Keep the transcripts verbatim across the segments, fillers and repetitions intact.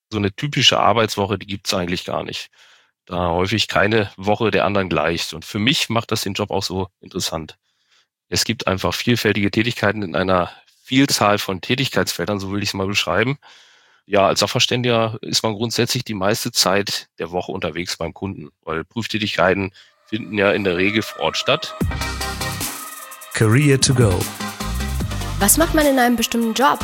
So eine typische Arbeitswoche, die gibt's eigentlich gar nicht. Da häufig keine Woche der anderen gleicht. Und für mich macht das den Job auch so interessant. Es gibt einfach vielfältige Tätigkeiten in einer Vielzahl von Tätigkeitsfeldern, so will ich es mal beschreiben. Ja, als Sachverständiger ist man grundsätzlich die meiste Zeit der Woche unterwegs beim Kunden, weil Prüftätigkeiten finden ja in der Regel vor Ort statt. Career to go. Was macht man in einem bestimmten Job?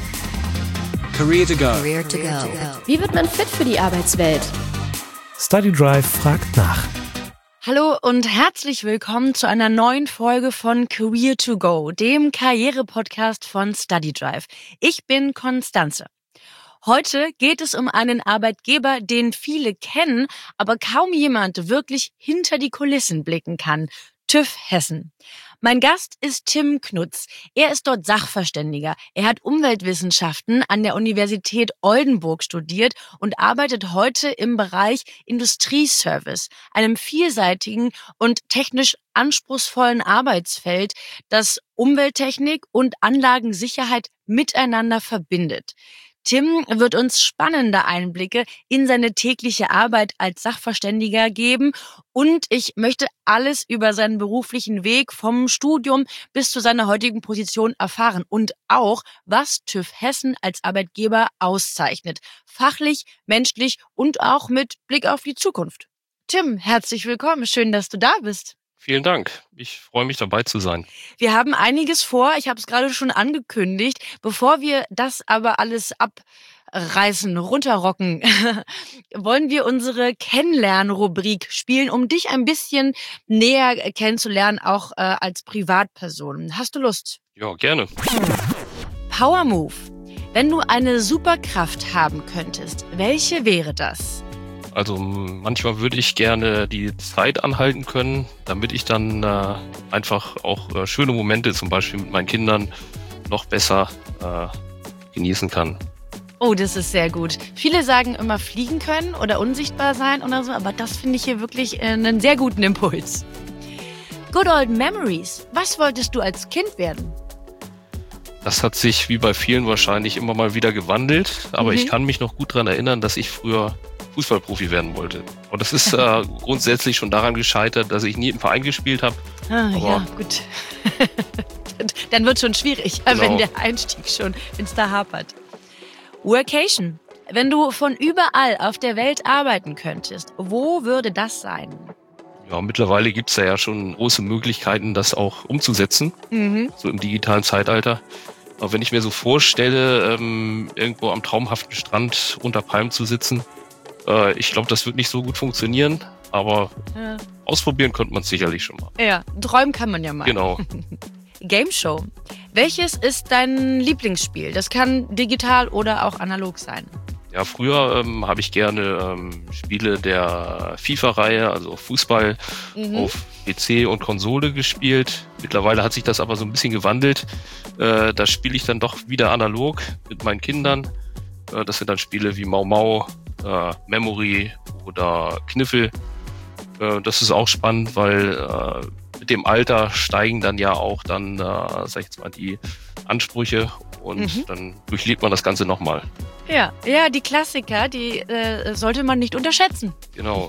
Career to go. Career to go. Wie wird man fit für die Arbeitswelt? StudyDrive fragt nach. Hallo und herzlich willkommen zu einer neuen Folge von Career to go, dem Karriere-Podcast von StudyDrive. Ich bin Konstanze. Heute geht es um einen Arbeitgeber, den viele kennen, aber kaum jemand wirklich hinter die Kulissen blicken kann. TÜV Hessen. Mein Gast ist Tim Knutz. Er ist dort Sachverständiger. Er hat Umweltwissenschaften an der Universität Oldenburg studiert und arbeitet heute im Bereich Industrieservice, einem vielseitigen und technisch anspruchsvollen Arbeitsfeld, das Umwelttechnik und Anlagensicherheit miteinander verbindet. Tim wird uns spannende Einblicke in seine tägliche Arbeit als Sachverständiger geben und ich möchte alles über seinen beruflichen Weg vom Studium bis zu seiner heutigen Position erfahren und auch, was TÜV Hessen als Arbeitgeber auszeichnet. Fachlich, menschlich und auch mit Blick auf die Zukunft. Tim, herzlich willkommen. Schön, dass du da bist. Vielen Dank. Ich freue mich, dabei zu sein. Wir haben einiges vor. Ich habe es gerade schon angekündigt. Bevor wir das aber alles abreißen, runterrocken, wollen wir unsere Kennenlern-Rubrik spielen, um dich ein bisschen näher kennenzulernen, auch äh, als Privatperson. Hast du Lust? Ja, gerne. Power Move. Wenn du eine Superkraft haben könntest, welche wäre das? Also manchmal würde ich gerne die Zeit anhalten können, damit ich dann äh, einfach auch äh, schöne Momente zum Beispiel mit meinen Kindern noch besser äh, genießen kann. Oh, das ist sehr gut. Viele sagen immer fliegen können oder unsichtbar sein oder so, aber das finde ich hier wirklich äh, einen sehr guten Impuls. Good old memories. Was wolltest du als Kind werden? Das hat sich wie bei vielen wahrscheinlich immer mal wieder gewandelt, aber mhm. ich kann mich noch gut daran erinnern, dass ich früher Fußballprofi werden wollte. Und das ist äh, grundsätzlich schon daran gescheitert, dass ich nie im Verein gespielt habe. Ah, ja, gut. Dann wird es schon schwierig, genau. Wenn der Einstieg schon, wenn es da hapert. Workation. Wenn du von überall auf der Welt arbeiten könntest, wo würde das sein? Ja, mittlerweile gibt es ja schon große Möglichkeiten, das auch umzusetzen, mhm. so im digitalen Zeitalter. Aber wenn ich mir so vorstelle, ähm, irgendwo am traumhaften Strand unter Palmen zu sitzen, äh, ich glaube, das wird nicht so gut funktionieren, aber ja. ausprobieren könnte man es sicherlich schon mal. Ja, träumen kann man ja mal. Genau. Game Show. Welches ist dein Lieblingsspiel? Das kann digital oder auch analog sein. Ja, früher ähm, habe ich gerne ähm, Spiele der FIFA-Reihe, also Fußball, mhm. auf P C und Konsole gespielt. Mittlerweile hat sich das aber so ein bisschen gewandelt. Äh, da spiele ich dann doch wieder analog mit meinen Kindern. Äh, das sind dann Spiele wie Mau Mau, äh, Memory oder Kniffel. Äh, das ist auch spannend, weil äh, mit dem Alter steigen dann ja auch dann, äh, sag ich jetzt mal, die Ansprüche und mhm. dann durchlebt man das Ganze nochmal. Ja, ja, die Klassiker, die äh, sollte man nicht unterschätzen. Genau.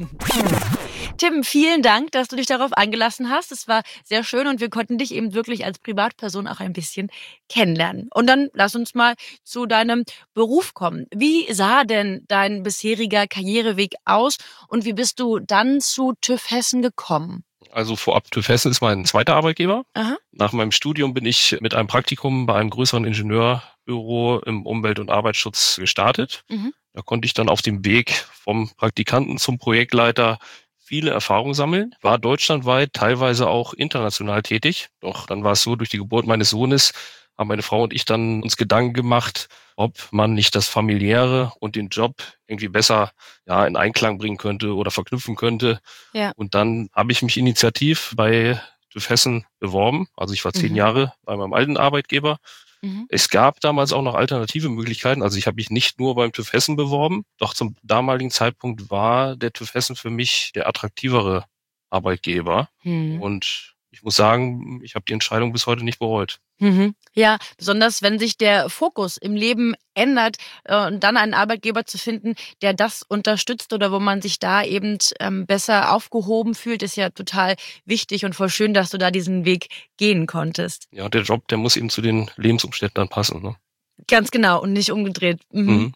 Tim, vielen Dank, dass du dich darauf eingelassen hast. Es war sehr schön und wir konnten dich eben wirklich als Privatperson auch ein bisschen kennenlernen. Und dann lass uns mal zu deinem Beruf kommen. Wie sah denn dein bisheriger Karriereweg aus und wie bist du dann zu TÜV Hessen gekommen? Also vorab, TÜV Hessen ist mein zweiter Arbeitgeber. Aha. Nach meinem Studium bin ich mit einem Praktikum bei einem größeren Ingenieurbüro im Umwelt- und Arbeitsschutz gestartet. Mhm. Da konnte ich dann auf dem Weg vom Praktikanten zum Projektleiter viele Erfahrungen sammeln, war deutschlandweit, teilweise auch international tätig. Doch dann war es so, durch die Geburt meines Sohnes haben meine Frau und ich dann uns Gedanken gemacht, ob man nicht das Familiäre und den Job irgendwie besser ja in Einklang bringen könnte oder verknüpfen könnte. Ja. Und dann habe ich mich initiativ bei TÜV Hessen beworben. Also ich war zehn mhm. Jahre bei meinem alten Arbeitgeber. Mhm. Es gab damals auch noch alternative Möglichkeiten. Also ich habe mich nicht nur beim TÜV Hessen beworben, doch zum damaligen Zeitpunkt war der TÜV Hessen für mich der attraktivere Arbeitgeber. Mhm. Und ich muss sagen, ich habe die Entscheidung bis heute nicht bereut. Mhm. Ja, besonders wenn sich der Fokus im Leben ändert äh, und dann einen Arbeitgeber zu finden, der das unterstützt oder wo man sich da eben ähm, besser aufgehoben fühlt, ist ja total wichtig und voll schön, dass du da diesen Weg gehen konntest. Ja, der Job, der muss eben zu den Lebensumständen dann passen. Ne? Ganz genau und nicht umgedreht. Mhm. Mhm.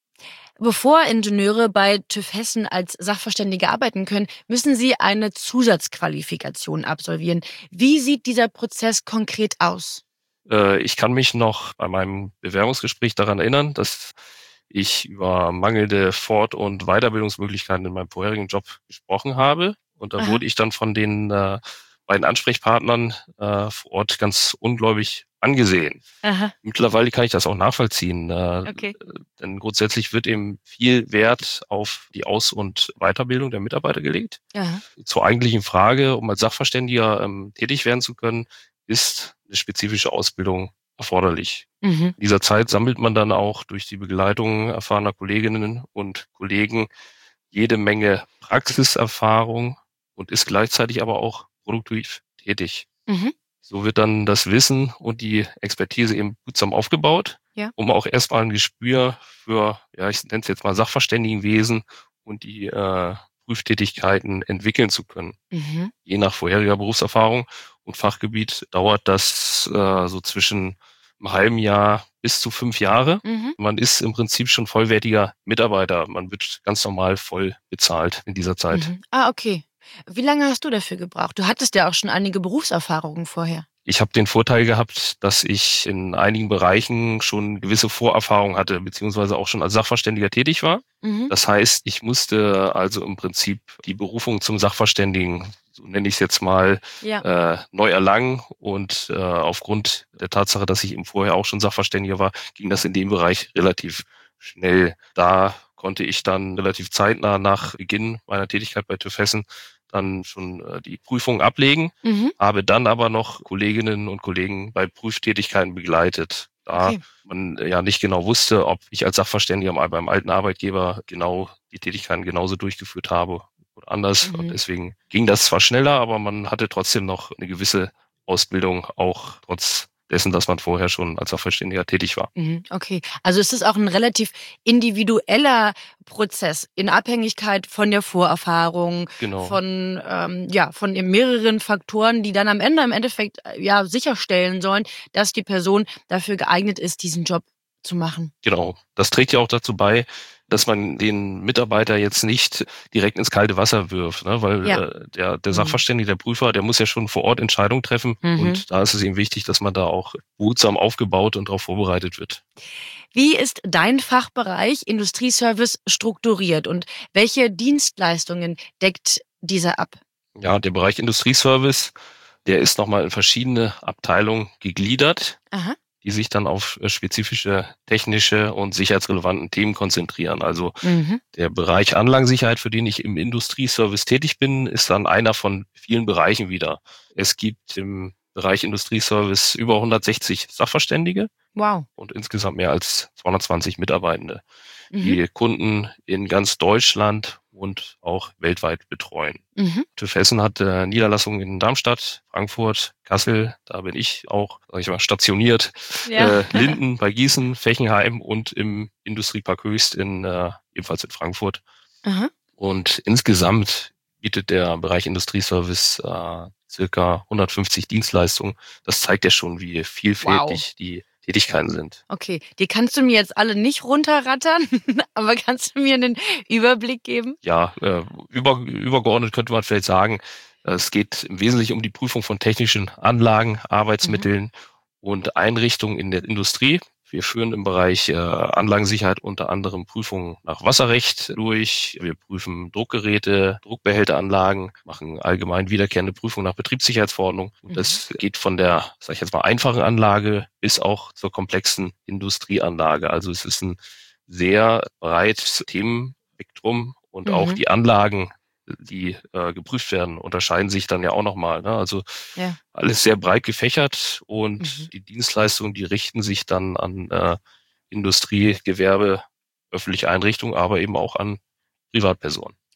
Bevor Ingenieure bei TÜV Hessen als Sachverständige arbeiten können, müssen sie eine Zusatzqualifikation absolvieren. Wie sieht dieser Prozess konkret aus? Äh, ich kann mich noch bei meinem Bewerbungsgespräch daran erinnern, dass ich über mangelnde Fort- und Weiterbildungsmöglichkeiten in meinem vorherigen Job gesprochen habe. Und da Aha. wurde ich dann von den äh, beiden Ansprechpartnern äh, vor Ort ganz ungläubig angesehen. Aha. Mittlerweile kann ich das auch nachvollziehen, äh, Okay. denn grundsätzlich wird eben viel Wert auf die Aus- und Weiterbildung der Mitarbeiter gelegt. Aha. Zur eigentlichen Frage, um als Sachverständiger ähm, tätig werden zu können, ist eine spezifische Ausbildung erforderlich. Mhm. In dieser Zeit sammelt man dann auch durch die Begleitung erfahrener Kolleginnen und Kollegen jede Menge Praxiserfahrung und ist gleichzeitig aber auch produktiv tätig. Mhm. So wird dann das Wissen und die Expertise eben behutsam aufgebaut, Ja. um auch erstmal ein Gespür für, ja, ich nenne es jetzt mal Sachverständigenwesen und die äh, Prüftätigkeiten entwickeln zu können. Mhm. Je nach vorheriger Berufserfahrung und Fachgebiet dauert das äh, so zwischen einem halben Jahr bis zu fünf Jahre. Mhm. Man ist im Prinzip schon vollwertiger Mitarbeiter. Man wird ganz normal voll bezahlt in dieser Zeit. Mhm. Ah, okay. Wie lange hast du dafür gebraucht? Du hattest ja auch schon einige Berufserfahrungen vorher. Ich habe den Vorteil gehabt, dass ich in einigen Bereichen schon gewisse Vorerfahrung hatte, beziehungsweise auch schon als Sachverständiger tätig war. Mhm. Das heißt, ich musste also im Prinzip die Berufung zum Sachverständigen, so nenne ich es jetzt mal, Ja. äh, neu erlangen. Und äh, aufgrund der Tatsache, dass ich eben vorher auch schon Sachverständiger war, ging das in dem Bereich relativ schnell. Da konnte ich dann relativ zeitnah nach Beginn meiner Tätigkeit bei TÜV Hessen dann schon äh, die Prüfung ablegen, Mhm. habe dann aber noch Kolleginnen und Kollegen bei Prüftätigkeiten begleitet. Da Okay. man äh, ja nicht genau wusste, ob ich als Sachverständiger mal beim alten Arbeitgeber genau die Tätigkeiten genauso durchgeführt habe oder anders. Mhm. Und deswegen ging das zwar schneller, aber man hatte trotzdem noch eine gewisse Ausbildung, auch trotz dessen, dass man vorher schon als Sachverständiger tätig war. Mhm. Okay. Also ist es auch ein relativ individueller Prozess in Abhängigkeit von der Vorerfahrung, Genau. von ähm, ja von eben mehreren Faktoren, die dann am Ende im Endeffekt äh, ja sicherstellen sollen, dass die Person dafür geeignet ist, diesen Job zu machen. Genau. Das trägt ja auch dazu bei, dass man den Mitarbeiter jetzt nicht direkt ins kalte Wasser wirft, ne? Weil Ja. äh, der, der Mhm. Sachverständige, der Prüfer, der muss ja schon vor Ort Entscheidungen treffen. Mhm. Und da ist es eben wichtig, dass man da auch behutsam aufgebaut und darauf vorbereitet wird. Wie ist dein Fachbereich Industrieservice strukturiert und welche Dienstleistungen deckt dieser ab? Ja, der Bereich Industrieservice, der ist nochmal in verschiedene Abteilungen gegliedert, Aha. die sich dann auf spezifische technische und sicherheitsrelevanten Themen konzentrieren. Also Mhm. der Bereich Anlagensicherheit, für den ich im Industrieservice tätig bin, ist dann einer von vielen Bereichen wieder. Es gibt im Bereich Industrieservice über hundertsechzig Sachverständige Wow. und insgesamt mehr als zweihundertzwanzig Mitarbeitende, Mhm. die Kunden in ganz Deutschland und auch weltweit betreuen. Mhm. TÜV Hessen hat äh, Niederlassungen in Darmstadt, Frankfurt, Kassel, da bin ich auch, sag ich mal, stationiert, Ja. äh, Linden bei Gießen, Fechenheim und im Industriepark Höchst in äh, ebenfalls in Frankfurt. Aha. Und insgesamt bietet der Bereich Industrieservice äh, circa hundertfünfzig Dienstleistungen. Das zeigt ja schon, wie vielfältig die Tätigkeiten sind. Okay, die kannst du mir jetzt alle nicht runterrattern, aber kannst du mir einen Überblick geben? Ja, äh, über, übergeordnet könnte man vielleicht sagen, es geht im Wesentlichen um die Prüfung von technischen Anlagen, Arbeitsmitteln mhm. und Einrichtungen in der Industrie. Wir führen im Bereich äh, Anlagensicherheit unter anderem Prüfungen nach Wasserrecht durch. Wir prüfen Druckgeräte, Druckbehälteranlagen, machen allgemein wiederkehrende Prüfungen nach Betriebssicherheitsverordnung. Und das geht von der, sag ich jetzt mal, einfachen Anlage bis auch zur komplexen Industrieanlage. Also es ist ein sehr breites Themenspektrum und Mhm. auch die Anlagen, die äh, geprüft werden, unterscheiden sich dann ja auch nochmal. Ne? Also Ja. alles sehr breit gefächert und Mhm. die Dienstleistungen, die richten sich dann an äh, Industrie, Gewerbe, öffentliche Einrichtungen, aber eben auch an Privatpersonen.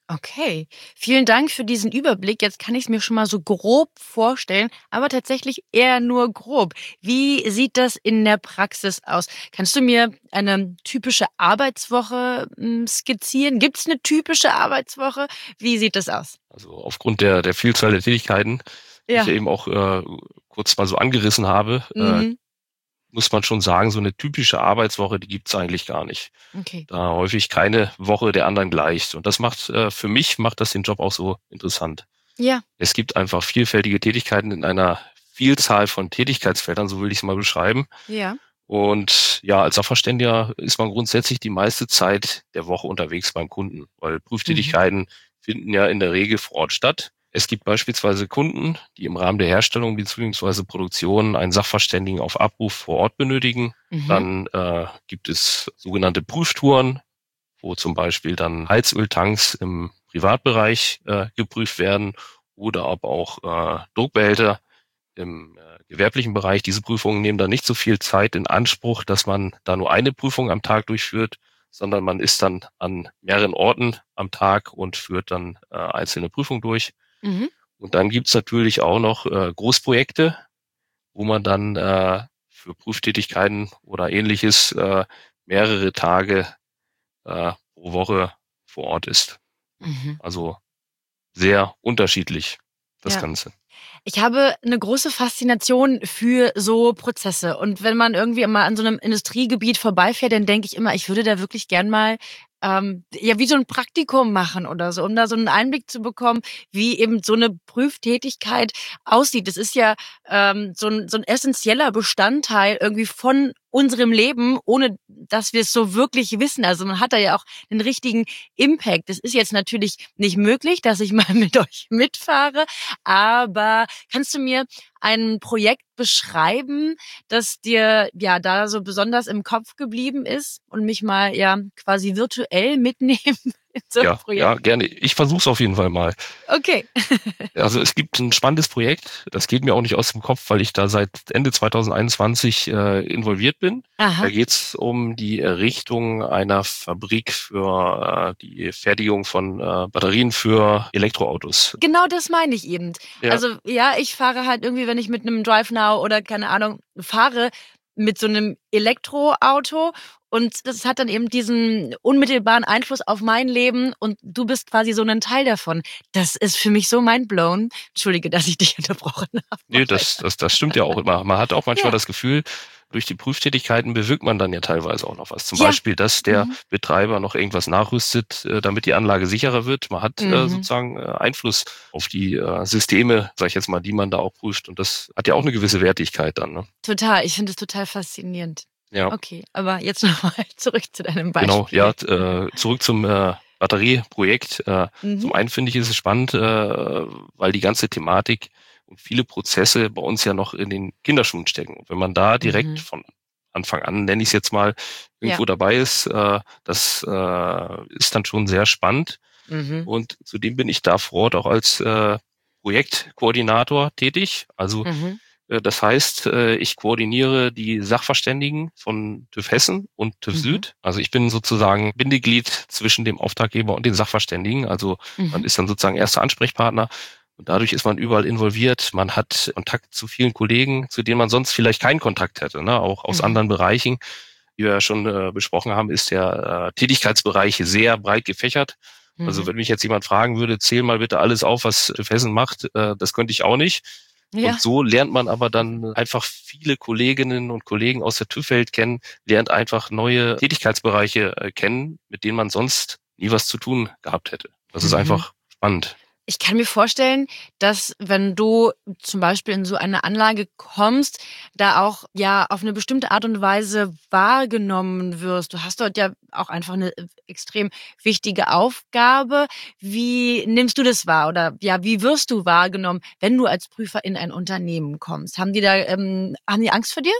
Okay, vielen Dank für diesen Überblick. Jetzt kann ich es mir schon mal so grob vorstellen, aber tatsächlich eher nur grob. Wie sieht das in der Praxis aus? Kannst du mir eine typische Arbeitswoche m, skizzieren? Gibt es eine typische Arbeitswoche? Wie sieht das aus? Also aufgrund der, der Vielzahl der Tätigkeiten, die Ja. ich ja eben auch äh, kurz mal so angerissen habe, äh, Mhm. muss man schon sagen, so eine typische Arbeitswoche, die gibt's eigentlich gar nicht. Okay. Da häufig keine Woche der anderen gleicht. Und das macht, äh, für mich macht das den Job auch so interessant. Ja. Es gibt einfach vielfältige Tätigkeiten in einer Vielzahl von Tätigkeitsfeldern, so will ich es mal beschreiben. Ja. Und ja, als Sachverständiger ist man grundsätzlich die meiste Zeit der Woche unterwegs beim Kunden, weil Prüftätigkeiten mhm. finden ja in der Regel vor Ort statt. Es gibt beispielsweise Kunden, die im Rahmen der Herstellung bzw. Produktion einen Sachverständigen auf Abruf vor Ort benötigen. Mhm. Dann äh, gibt es sogenannte Prüftouren, wo zum Beispiel dann Heizöltanks im Privatbereich äh, geprüft werden oder aber auch äh, Druckbehälter im äh, gewerblichen Bereich. Diese Prüfungen nehmen dann nicht so viel Zeit in Anspruch, dass man da nur eine Prüfung am Tag durchführt, sondern man ist dann an mehreren Orten am Tag und führt dann äh, einzelne Prüfungen durch. Mhm. Und dann gibt's natürlich auch noch äh, Großprojekte, wo man dann äh, für Prüftätigkeiten oder ähnliches äh, mehrere Tage äh, pro Woche vor Ort ist. Mhm. Also sehr unterschiedlich, das ja. Ganze. Ich habe eine große Faszination für so Prozesse. Und wenn man irgendwie mal an so einem Industriegebiet vorbeifährt, dann denke ich immer, ich würde da wirklich gern mal ähm, ja wie so ein Praktikum machen oder so, um da so einen Einblick zu bekommen, wie eben so eine Prüftätigkeit aussieht. Das ist ja ähm, so ein, so ein essentieller Bestandteil irgendwie von unserem Leben, ohne dass wir es so wirklich wissen. Also man hat da ja auch einen richtigen Impact. Das ist jetzt natürlich nicht möglich, dass ich mal mit euch mitfahre, aber kannst du mir ein Projekt beschreiben, das dir ja da so besonders im Kopf geblieben ist und mich mal ja quasi virtuell mitnehmen in so ein ja, Projekt? Ja, gerne. Ich versuche es auf jeden Fall mal. Okay. Also es gibt ein spannendes Projekt, das geht mir auch nicht aus dem Kopf, weil ich da seit Ende zwanzig einundzwanzig äh, involviert bin. Aha. Da geht es um die Errichtung einer Fabrik für äh, die Fertigung von äh, Batterien für Elektroautos. Genau das meine ich eben. Ja. Also ja, ich fahre halt irgendwie, wenn ich mit einem DriveNow oder keine Ahnung fahre, mit so einem Elektroauto und das hat dann eben diesen unmittelbaren Einfluss auf mein Leben und du bist quasi so ein Teil davon. Das ist für mich so mindblown. Entschuldige, dass ich dich unterbrochen habe. Nee, das, das, das stimmt ja auch immer. Man hat auch manchmal ja. das Gefühl, durch die Prüftätigkeiten bewirkt man dann ja teilweise auch noch was. Zum ja. Beispiel, dass der mhm. Betreiber noch irgendwas nachrüstet, damit die Anlage sicherer wird. Man hat mhm. äh, sozusagen äh, Einfluss auf die äh, Systeme, sag ich jetzt mal, die man da auch prüft. Und das hat ja auch eine gewisse Wertigkeit dann. Ne? Total, ich finde es total faszinierend. Ja. Okay, aber jetzt nochmal zurück zu deinem Beispiel. Genau, ja, äh, zurück zum äh, Batterieprojekt. Äh, mhm. Zum einen finde ich es spannend, äh, weil die ganze Thematik und viele Prozesse bei uns ja noch in den Kinderschuhen stecken. Und wenn man da direkt mhm. von Anfang an, nenne ich es jetzt mal, irgendwo ja. dabei ist, äh, das äh, ist dann schon sehr spannend. Mhm. Und zudem bin ich da vor Ort auch als äh, Projektkoordinator tätig. Also mhm. äh, das heißt, äh, ich koordiniere die Sachverständigen von TÜV Hessen und TÜV mhm. Süd. Also ich bin sozusagen Bindeglied zwischen dem Auftraggeber und den Sachverständigen. Also mhm. man ist dann sozusagen erster Ansprechpartner. Und dadurch ist man überall involviert. Man hat Kontakt zu vielen Kollegen, zu denen man sonst vielleicht keinen Kontakt hätte, ne? Auch aus mhm. anderen Bereichen. Wie wir ja schon äh, besprochen haben, ist der äh, Tätigkeitsbereich sehr breit gefächert. Mhm. Also wenn mich jetzt jemand fragen würde, zähl mal bitte alles auf, was TÜV Hessen macht, äh, das könnte ich auch nicht. Ja. Und so lernt man aber dann einfach viele Kolleginnen und Kollegen aus der TÜV-Welt kennen, lernt einfach neue Tätigkeitsbereiche äh, kennen, mit denen man sonst nie was zu tun gehabt hätte. Das mhm. ist einfach spannend. Ich kann mir vorstellen, dass wenn du zum Beispiel in so eine Anlage kommst, da auch ja auf eine bestimmte Art und Weise wahrgenommen wirst. Du hast dort ja auch einfach eine extrem wichtige Aufgabe. Wie nimmst du das wahr oder ja, wie wirst du wahrgenommen, wenn du als Prüfer in ein Unternehmen kommst? Haben die da ähm, haben die Angst vor dir?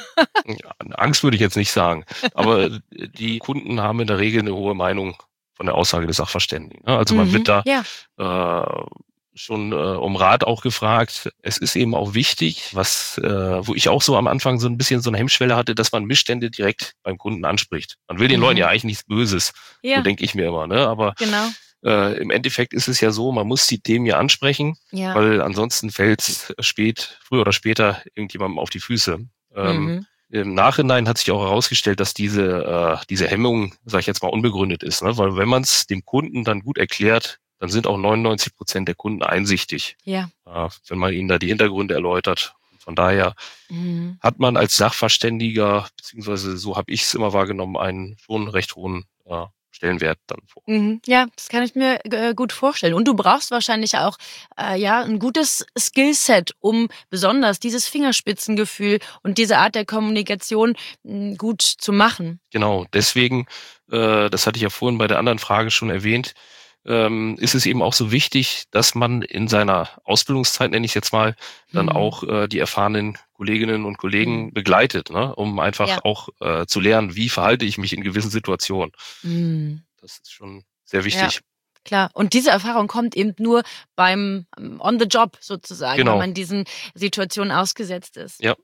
Ja, Angst würde ich jetzt nicht sagen, aber die Kunden haben in der Regel eine hohe Meinung von der Aussage des Sachverständigen. Also man mhm, wird da ja. äh, schon äh, um Rat auch gefragt. Es ist eben auch wichtig, was, äh, wo ich auch so am Anfang so ein bisschen so eine Hemmschwelle hatte, dass man Missstände direkt beim Kunden anspricht. Man will den mhm. Leuten ja eigentlich nichts Böses, ja. so denke ich mir immer. Ne? Aber genau. Äh, im Endeffekt ist es ja so, man muss die Themen ja ansprechen, Ja. weil ansonsten fällt es spät, früher oder später irgendjemandem auf die Füße. Ähm, Mhm. Im Nachhinein hat sich auch herausgestellt, dass diese äh, diese Hemmung, sage ich jetzt mal, unbegründet ist, ne? Weil wenn man es dem Kunden dann gut erklärt, dann sind auch neunundneunzig Prozent der Kunden einsichtig, Ja. äh, wenn man ihnen da die Hintergründe erläutert. Von daher Mhm. hat man als Sachverständiger, beziehungsweise so habe ich es immer wahrgenommen, einen schon recht hohen äh, Stellenwert dann vor. Mhm. Ja, das kann ich mir äh, gut vorstellen. Und du brauchst wahrscheinlich auch äh, ja ein gutes Skillset, um besonders dieses Fingerspitzengefühl und diese Art der Kommunikation mh, gut zu machen. Genau, deswegen, äh, das hatte ich ja vorhin bei der anderen Frage schon erwähnt, ähm, ist es eben auch so wichtig, dass man in seiner Ausbildungszeit, nenne ich es jetzt mal, dann Mhm. auch äh, die erfahrenen Kolleginnen und Kollegen Mhm. begleitet, ne? Um einfach Ja. auch äh, zu lernen, wie verhalte ich mich in gewissen Situationen. Mhm. Das ist schon sehr Ja, wichtig. klar. Und diese Erfahrung kommt eben nur beim ähm, On the Job sozusagen, wenn Genau. man diesen Situationen ausgesetzt ist. Ja.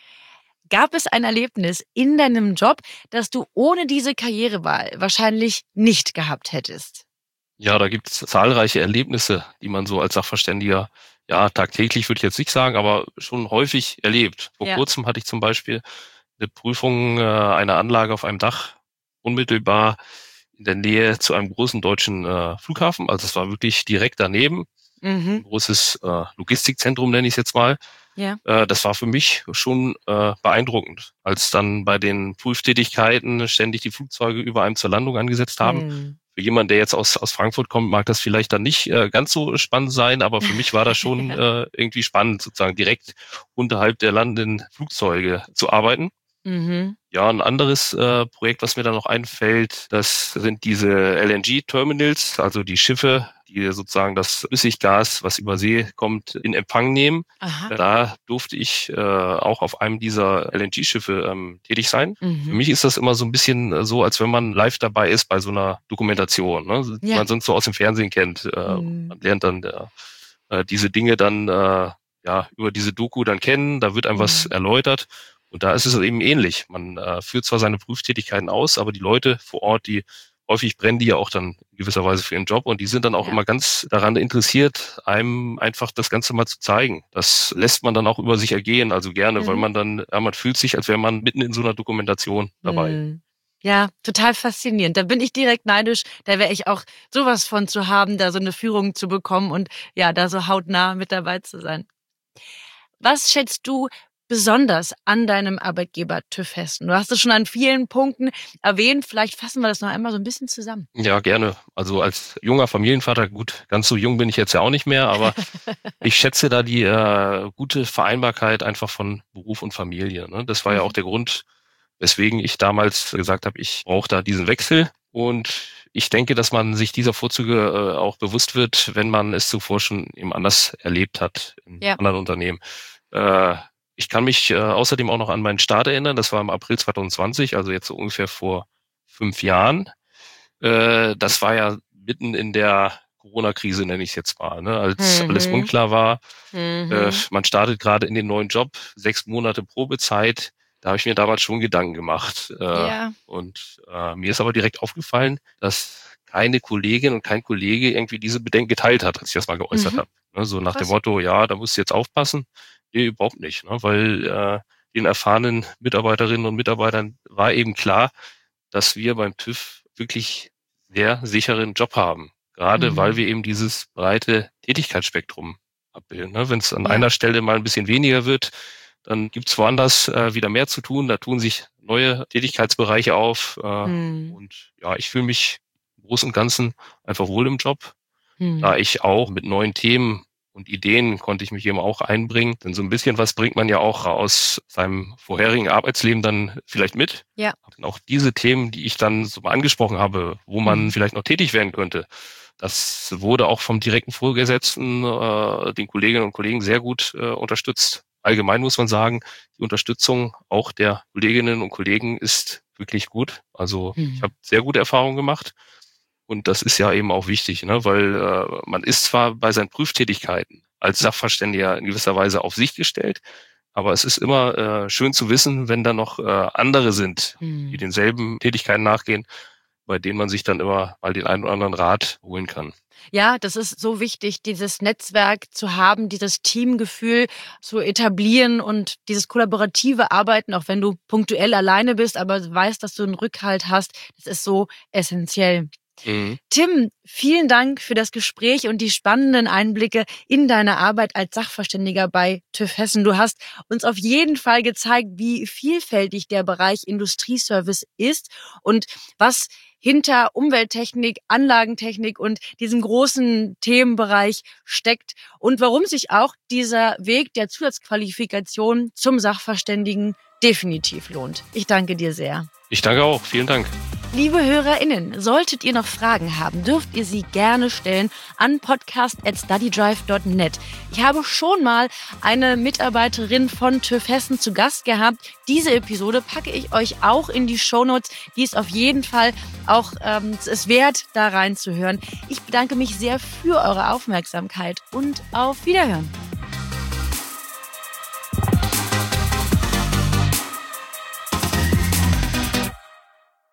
Gab es ein Erlebnis in deinem Job, das du ohne diese Karrierewahl wahrscheinlich nicht gehabt hättest? Ja, da gibt es zahlreiche Erlebnisse, die man so als Sachverständiger, ja, tagtäglich würde ich jetzt nicht sagen, aber schon häufig erlebt. Vor Ja. kurzem hatte ich zum Beispiel eine Prüfung äh, einer Anlage auf einem Dach unmittelbar in der Nähe zu einem großen deutschen äh, Flughafen. Also es war wirklich direkt daneben, ein Mhm. großes äh, Logistikzentrum nenne ich es jetzt mal. Ja. Äh, das war für mich schon äh, beeindruckend, als dann bei den Prüftätigkeiten ständig die Flugzeuge über einem zur Landung angesetzt haben. Mhm. Für jemanden, der jetzt aus, aus Frankfurt kommt, mag das vielleicht dann nicht äh, ganz so spannend sein, aber für mich war das schon Ja. äh, irgendwie spannend, sozusagen direkt unterhalb der landenden Flugzeuge zu arbeiten. Mhm. Ja, ein anderes äh, Projekt, was mir da noch einfällt, das sind diese L N G-Terminals, also die Schiffe, die sozusagen das Flüssiggas, was über See kommt, in Empfang nehmen. Aha. Da durfte ich äh, auch auf einem dieser L N G-Schiffe ähm, tätig sein. Für Mhm. mich ist das immer so ein bisschen so, als wenn man live dabei ist bei so einer Dokumentation, ne? Die Ja. man sonst so aus dem Fernsehen kennt. Äh, Mhm. Man lernt dann äh, diese Dinge dann äh, ja über diese Doku dann kennen, da wird einem was Mhm. erläutert. Und da ist es eben ähnlich. Man äh, führt zwar seine Prüftätigkeiten aus, aber die Leute vor Ort, die häufig brennen die ja auch dann in gewisser Weise für ihren Job und die sind dann auch Ja. immer ganz daran interessiert, einem einfach das Ganze mal zu zeigen. Das lässt man dann auch über sich ergehen, also gerne, Mhm. weil man dann, ja, man fühlt sich, als wäre man mitten in so einer Dokumentation dabei. Mhm. Ja, total faszinierend. Da bin ich direkt neidisch. Da wäre ich auch sowas von zu haben, da so eine Führung zu bekommen und ja, da so hautnah mit dabei zu sein. Was schätzt du besonders an deinem Arbeitgeber TÜV Hessen? Du hast es schon an vielen Punkten erwähnt. Vielleicht fassen wir das noch einmal so ein bisschen zusammen. Ja, gerne. Also als junger Familienvater, gut, ganz so jung bin ich jetzt ja auch nicht mehr, aber ich schätze da die äh, gute Vereinbarkeit einfach von Beruf und Familie. Ne? Das war ja auch Mhm. der Grund, weswegen ich damals gesagt habe, ich brauche da diesen Wechsel. Und ich denke, dass man sich dieser Vorzüge äh, auch bewusst wird, wenn man es zuvor schon eben anders erlebt hat in Ja. anderen Unternehmen. Äh, ich kann mich äh, außerdem auch noch an meinen Start erinnern. Das war im April zwanzig zwanzig, also jetzt so ungefähr vor fünf Jahren. Äh, das war ja mitten in der Corona-Krise, nenne ich es jetzt mal, ne? Als alles Mhm. unklar war. Mhm. Äh, man startet gerade in den neuen Job, sechs Monate Probezeit. Da habe ich mir damals schon Gedanken gemacht. Äh, Ja. und äh, mir ist aber direkt aufgefallen, dass keine Kollegin und kein Kollege irgendwie diese Bedenken geteilt hat, als ich das mal geäußert Mhm. habe. Ne? So nach Krass. dem Motto, ja, da musst du jetzt aufpassen. Nee, überhaupt nicht. Ne? Weil äh, den erfahrenen Mitarbeiterinnen und Mitarbeitern war eben klar, dass wir beim TÜV wirklich sehr sicheren Job haben. Gerade weil Mhm. wir eben dieses breite Tätigkeitsspektrum abbilden. Ne? Wenn es an Ja. einer Stelle mal ein bisschen weniger wird, dann gibt's woanders äh, wieder mehr zu tun. Da tun sich neue Tätigkeitsbereiche auf. Äh, Mhm. und ja, ich fühle mich im Großen und Ganzen einfach wohl im Job, da Mhm. ich auch mit neuen Themen und Ideen konnte ich mich eben auch einbringen. Denn so ein bisschen was bringt man ja auch aus seinem vorherigen Arbeitsleben dann vielleicht mit. Ja. Und auch diese Themen, die ich dann so mal angesprochen habe, wo man Mhm. vielleicht noch tätig werden könnte, das wurde auch vom direkten Vorgesetzten, äh, den Kolleginnen und Kollegen sehr gut äh, unterstützt. Allgemein muss man sagen, die Unterstützung auch der Kolleginnen und Kollegen ist wirklich gut. Also ich Mhm. habe sehr gute Erfahrungen gemacht. Und das ist ja eben auch wichtig, ne? Weil äh, man ist zwar bei seinen Prüftätigkeiten als Sachverständiger in gewisser Weise auf sich gestellt, aber es ist immer äh, schön zu wissen, wenn da noch äh, andere sind, die Mhm. denselben Tätigkeiten nachgehen, bei denen man sich dann immer mal den einen oder anderen Rat holen kann. Ja, das ist so wichtig, dieses Netzwerk zu haben, dieses Teamgefühl zu etablieren und dieses kollaborative Arbeiten, auch wenn du punktuell alleine bist, aber weißt, dass du einen Rückhalt hast. Das ist so essentiell. Mhm. Tim, vielen Dank für das Gespräch und die spannenden Einblicke in deine Arbeit als Sachverständiger bei TÜV Hessen. Du hast uns auf jeden Fall gezeigt, wie vielfältig der Bereich Industrieservice ist und was hinter Umwelttechnik, Anlagentechnik und diesem großen Themenbereich steckt und warum sich auch dieser Weg der Zusatzqualifikation zum Sachverständigen definitiv lohnt. Ich danke dir sehr. Ich danke auch. Vielen Dank. Liebe HörerInnen, solltet ihr noch Fragen haben, dürft ihr sie gerne stellen an podcast at studydrive dot net. Ich habe schon mal eine Mitarbeiterin von TÜV Hessen zu Gast gehabt. Diese Episode packe ich euch auch in die Shownotes. Die ist auf jeden Fall auch ähm, es wert, da reinzuhören. Ich bedanke mich sehr für eure Aufmerksamkeit und auf Wiederhören.